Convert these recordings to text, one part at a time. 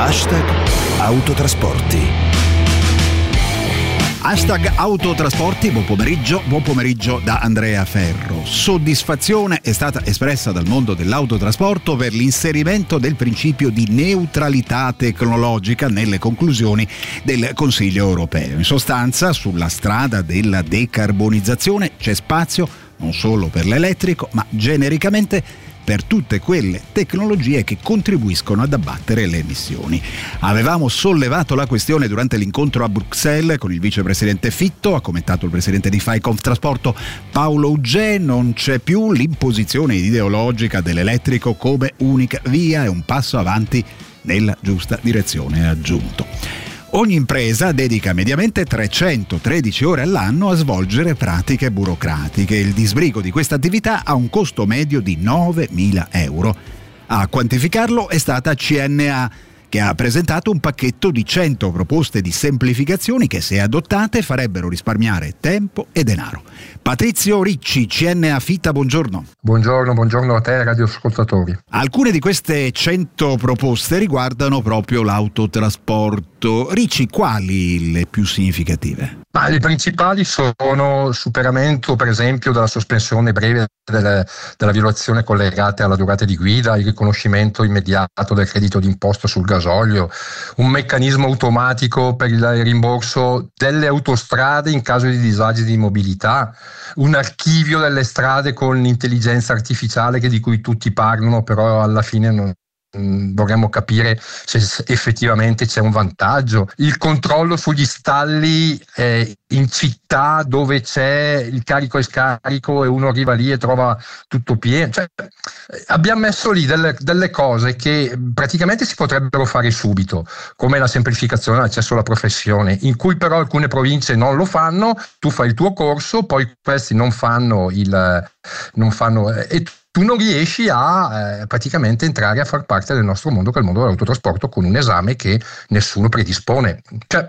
#autotrasporti. #autotrasporti, buon pomeriggio da Andrea Ferro. Soddisfazione è stata espressa dal mondo dell'autotrasporto per l'inserimento del principio di neutralità tecnologica nelle conclusioni del Consiglio europeo. In sostanza, sulla strada della decarbonizzazione c'è spazio non solo per l'elettrico, ma genericamente per tutte quelle tecnologie che contribuiscono ad abbattere le emissioni. Avevamo sollevato la questione durante l'incontro a Bruxelles con il vicepresidente Fitto, ha commentato il presidente di FICONF-Trasporto Paolo Ugè. Non c'è più l'imposizione ideologica dell'elettrico come unica via, è un passo avanti nella giusta direzione, ha aggiunto. Ogni impresa dedica mediamente 313 ore all'anno a svolgere pratiche burocratiche. Il disbrigo di questa attività ha un costo medio di 9.000 euro. A quantificarlo è stata CNA, che ha presentato un pacchetto di 100 proposte di semplificazioni che, se adottate, farebbero risparmiare tempo e denaro. Patrizio Ricci, CNA Fitta, buongiorno. Buongiorno a te, radioascoltatori. Alcune di queste 100 proposte riguardano proprio l'autotrasporto. Ricci, quali le più significative? Le principali sono superamento, per esempio, della sospensione breve della violazione collegate alla durata di guida, il riconoscimento immediato del credito d'imposta sul gasolio, un meccanismo automatico per il rimborso delle autostrade in caso di disagi di mobilità, un archivio delle strade con l'intelligenza artificiale di cui tutti parlano, però alla fine non vorremmo capire se effettivamente c'è un vantaggio, il controllo sugli stalli in città dove c'è il carico e scarico e uno arriva lì e trova tutto pieno. Abbiamo messo lì delle cose che praticamente si potrebbero fare subito, come la semplificazione dell'accesso alla professione, in cui però alcune province non lo fanno. Tu fai il tuo corso, poi questi non fanno e tu non riesci a praticamente entrare a far parte del nostro mondo, che è il mondo dell'autotrasporto, con un esame che nessuno predispone.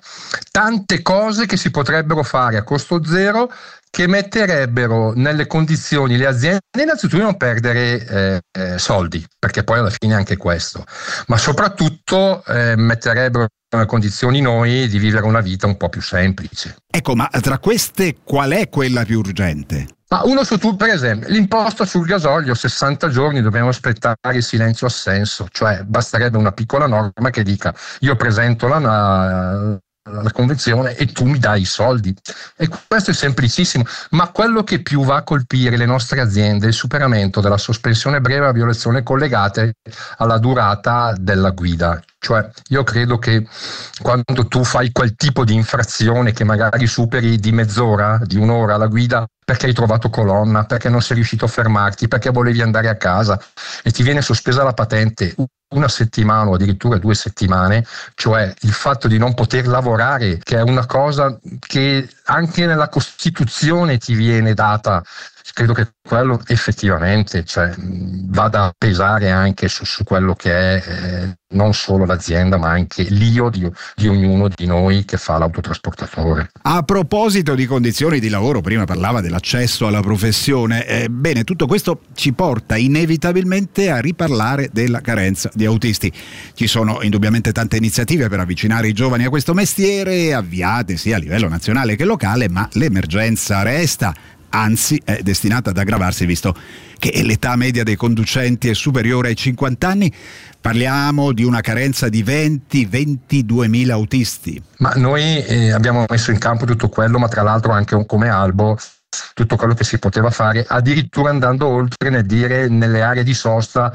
Tante cose che si potrebbero fare a costo zero, che metterebbero nelle condizioni le aziende innanzitutto di non perdere soldi, perché poi alla fine è anche questo, ma soprattutto metterebbero nelle condizioni noi di vivere una vita un po' più semplice. Ecco, ma tra queste qual è quella più urgente? Uno su tutti, per esempio, l'imposta sul gasolio, 60 giorni dobbiamo aspettare il silenzio assenso, cioè basterebbe una piccola norma che dica: io presento la convenzione e tu mi dai i soldi, e questo è semplicissimo. Ma quello che più va a colpire le nostre aziende è il superamento della sospensione breve a violazione collegate alla durata della guida. Cioè, io credo che quando tu fai quel tipo di infrazione che magari superi di mezz'ora, di un'ora la guida, perché hai trovato colonna, perché non sei riuscito a fermarti, perché volevi andare a casa e ti viene sospesa la patente una settimana o addirittura 2 settimane, cioè il fatto di non poter lavorare, che è una cosa che anche nella Costituzione ti viene data, credo che quello effettivamente vada a pesare anche su quello che è non solo l'azienda, ma anche l'io di ognuno di noi che fa l'autotrasportatore. A proposito di condizioni di lavoro, prima parlava dell'accesso alla professione. Bene, tutto questo ci porta inevitabilmente a riparlare della carenza di autisti. Ci sono indubbiamente tante iniziative per avvicinare i giovani a questo mestiere, avviate sia a livello nazionale che locale, ma l'emergenza resta. Anzi, è destinata ad aggravarsi, visto che l'età media dei conducenti è superiore ai 50 anni. Parliamo di una carenza di 22.000 autisti. Ma noi abbiamo messo in campo tutto quello, ma tra l'altro anche come albo tutto quello che si poteva fare, addirittura andando oltre nel dire nelle aree di sosta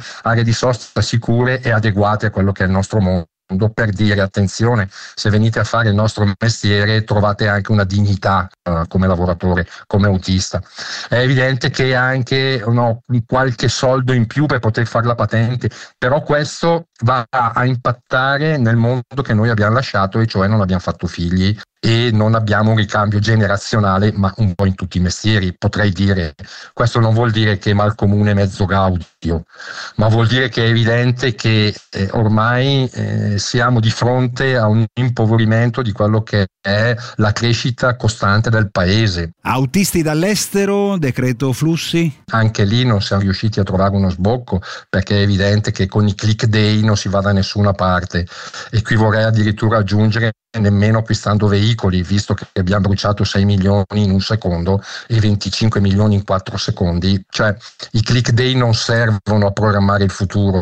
sicure e adeguate a quello che è il nostro mondo, per dire: attenzione, se venite a fare il nostro mestiere trovate anche una dignità come lavoratore, come autista. È evidente che anche qualche soldo in più per poter fare la patente, però questo va a impattare nel mondo che noi abbiamo lasciato, e cioè non abbiamo fatto figli e non abbiamo un ricambio generazionale, ma un po' in tutti i mestieri, potrei dire. Questo non vuol dire che mal comune mezzo gaudio, ma vuol dire che è evidente che ormai siamo di fronte a un impoverimento di quello che è la crescita costante del paese. Autisti dall'estero, decreto flussi? Anche lì non siamo riusciti a trovare uno sbocco, perché è evidente che con i click day non si va da nessuna parte, e qui vorrei addirittura aggiungere nemmeno acquistando veicoli, visto che abbiamo bruciato 6 milioni in un secondo e 25 milioni in 4 secondi, cioè i click day non servono a programmare il futuro,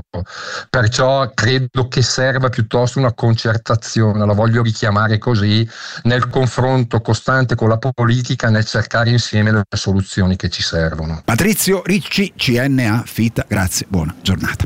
perciò credo che serva piuttosto una concertazione, la voglio richiamare così, nel confronto costante con la politica, nel cercare insieme le soluzioni che ci servono. Patrizio Ricci, CNA FITA, grazie, buona giornata.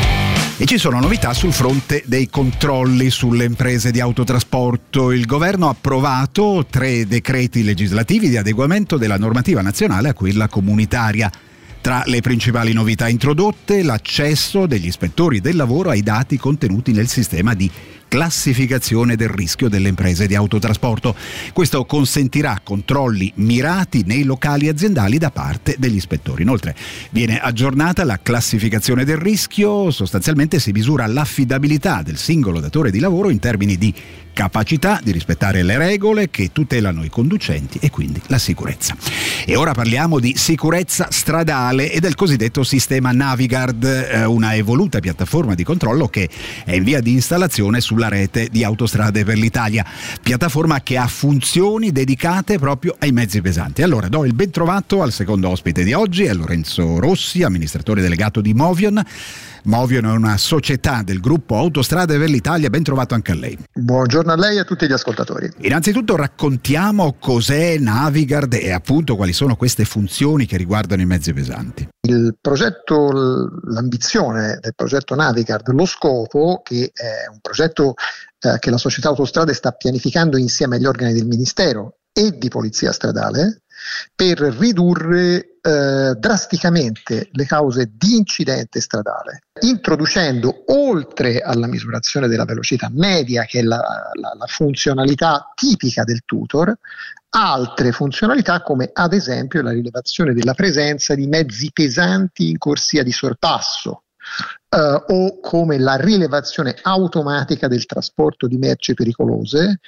E ci sono novità sul fronte dei controlli sulle imprese di autotrasporto. Il governo ha approvato 3 decreti legislativi di adeguamento della normativa nazionale a quella comunitaria. Tra le principali novità introdotte, l'accesso degli ispettori del lavoro ai dati contenuti nel sistema di classificazione del rischio delle imprese di autotrasporto. Questo consentirà controlli mirati nei locali aziendali da parte degli ispettori. Inoltre viene aggiornata la classificazione del rischio, sostanzialmente si misura l'affidabilità del singolo datore di lavoro in termini di capacità di rispettare le regole che tutelano i conducenti e quindi la sicurezza. E ora parliamo di sicurezza stradale e del cosiddetto sistema Navigard, una evoluta piattaforma di controllo che è in via di installazione sulla rete di Autostrade per l'Italia, piattaforma che ha funzioni dedicate proprio ai mezzi pesanti. Allora do il ben trovato al secondo ospite di oggi, è Lorenzo Rossi, amministratore delegato di Movion. Movion è una società del gruppo Autostrade per l'Italia, ben trovato anche a lei. Buongiorno a lei e a tutti gli ascoltatori. Innanzitutto raccontiamo cos'è Navigard e appunto quali sono queste funzioni che riguardano i mezzi pesanti. Il progetto, l'ambizione del progetto Navigard, lo scopo, che è un progetto che la società Autostrade sta pianificando insieme agli organi del Ministero e di Polizia Stradale, per ridurre drasticamente le cause di incidente stradale, introducendo, oltre alla misurazione della velocità media, che è la funzionalità tipica del tutor, altre funzionalità come ad esempio la rilevazione della presenza di mezzi pesanti in corsia di sorpasso, o come la rilevazione automatica del trasporto di merci pericolose,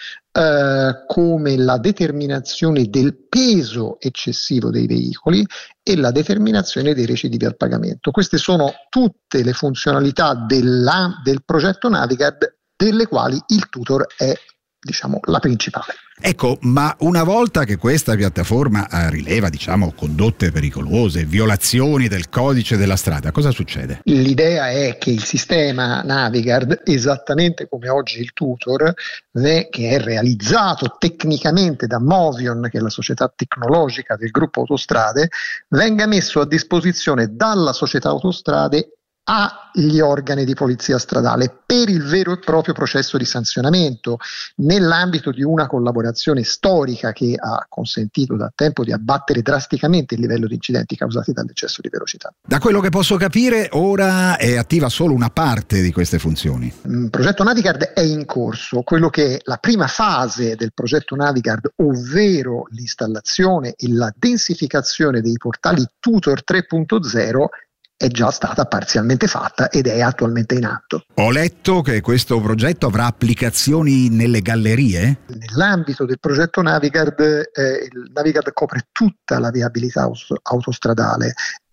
come la determinazione del peso eccessivo dei veicoli e la determinazione dei recidivi al pagamento. Queste sono tutte le funzionalità del progetto Navigard, delle quali il tutor è, diciamo, la principale. Ecco, ma una volta che questa piattaforma rileva, diciamo, condotte pericolose, violazioni del codice della strada, cosa succede? L'idea è che il sistema Navigard, esattamente come oggi il tutor, che è realizzato tecnicamente da Movion, che è la società tecnologica del gruppo Autostrade, venga messo a disposizione dalla società Autostrade agli organi di polizia stradale per il vero e proprio processo di sanzionamento, nell'ambito di una collaborazione storica che ha consentito da tempo di abbattere drasticamente il livello di incidenti causati dall'eccesso di velocità. Da quello che posso capire, ora è attiva solo una parte di queste funzioni. Il progetto Navigard è in corso. Quello che è la prima fase del progetto Navigard, ovvero l'installazione e la densificazione dei portali Tutor 3.0, è già stata parzialmente fatta ed è attualmente in atto. Ho letto che questo progetto avrà applicazioni nelle gallerie? Nell'ambito del progetto Navigard, il Navigard copre tutta la viabilità autostradale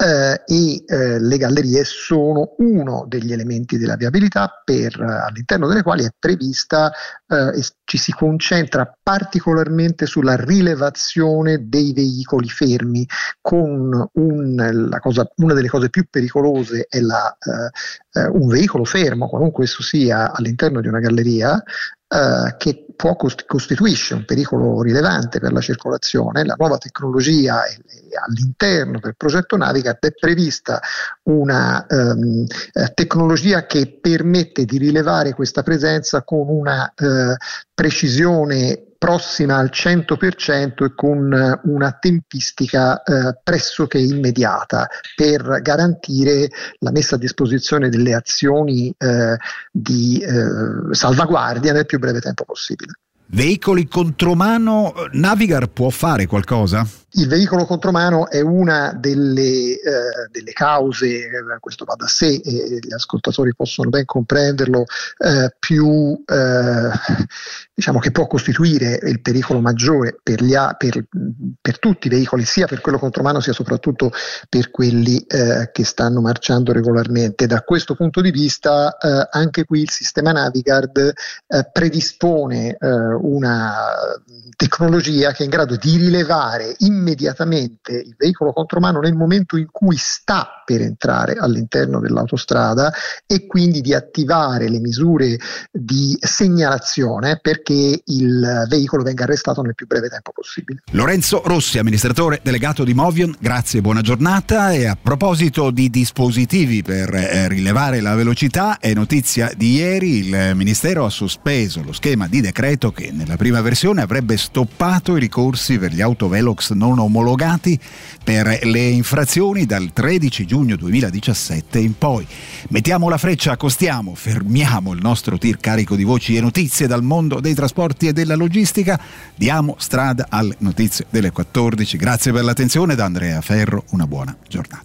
e le gallerie sono uno degli elementi della viabilità all'interno delle quali è prevista e ci si concentra particolarmente sulla rilevazione dei veicoli fermi, con una delle cose più pericolose è un veicolo fermo, qualunque esso sia, all'interno di una galleria, che costituisce un pericolo rilevante per la circolazione. La nuova tecnologia all'interno del progetto Navigard è prevista una tecnologia che permette di rilevare questa presenza con una precisione prossima al 100% e con una tempistica pressoché immediata, per garantire la messa a disposizione delle azioni di salvaguardia nel più breve tempo possibile. Veicoli contromano, Navigar può fare qualcosa? Il veicolo contromano è una delle cause, questo va da sé e gli ascoltatori possono ben comprenderlo, più diciamo che può costituire il pericolo maggiore per tutti i veicoli, sia per quello contromano sia soprattutto per quelli che stanno marciando regolarmente. Da questo punto di vista anche qui il sistema Navigard predispone una tecnologia che è in grado di rilevare immediatamente il veicolo contromano nel momento in cui sta per entrare all'interno dell'autostrada e quindi di attivare le misure di segnalazione perché il veicolo venga arrestato nel più breve tempo possibile. Lorenzo Rossi, amministratore delegato di Movion, grazie, buona giornata. E a proposito di dispositivi per rilevare la velocità, è notizia di ieri, il Ministero ha sospeso lo schema di decreto che nella prima versione avrebbe stoppato i ricorsi per gli autovelox non omologati per le infrazioni dal 13 giugno 2017 in poi. Mettiamo la freccia, accostiamo, fermiamo il nostro tir carico di voci e notizie dal mondo dei trasporti e della logistica, diamo strada alle notizie delle 14. Grazie per l'attenzione da Andrea Ferro, una buona giornata.